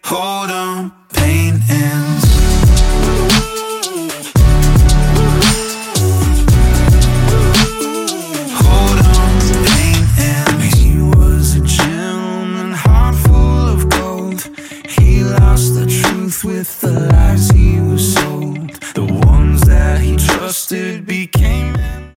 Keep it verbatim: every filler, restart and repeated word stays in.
Hold on, pain ends. Hold on, pain ends. He was a gentleman, heart full of gold. He lost the truth with the